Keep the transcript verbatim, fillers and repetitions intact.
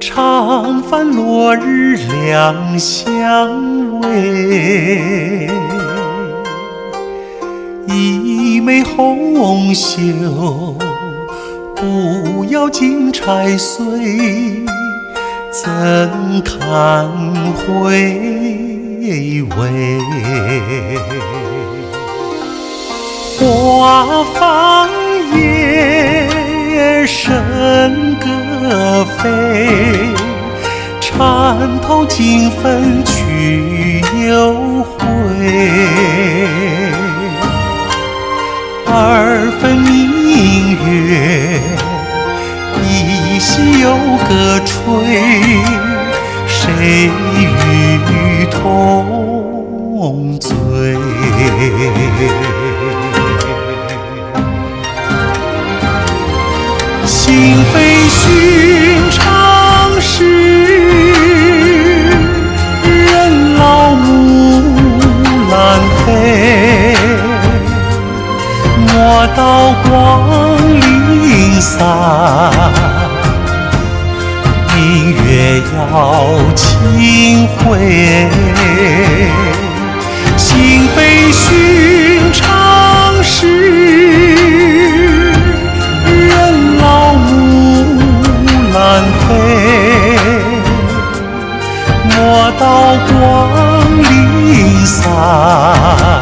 常伴落日两相偎，一枚红袖，不要金钗碎，怎堪回味？花房夜笙歌飞，缠头金粉去又回。二分明月，一夕又歌吹，谁与同醉？心非寻常事，人老木兰飞。莫道光临散，明月要轻回。心非寻常事，人老木兰飞。莫道光临散，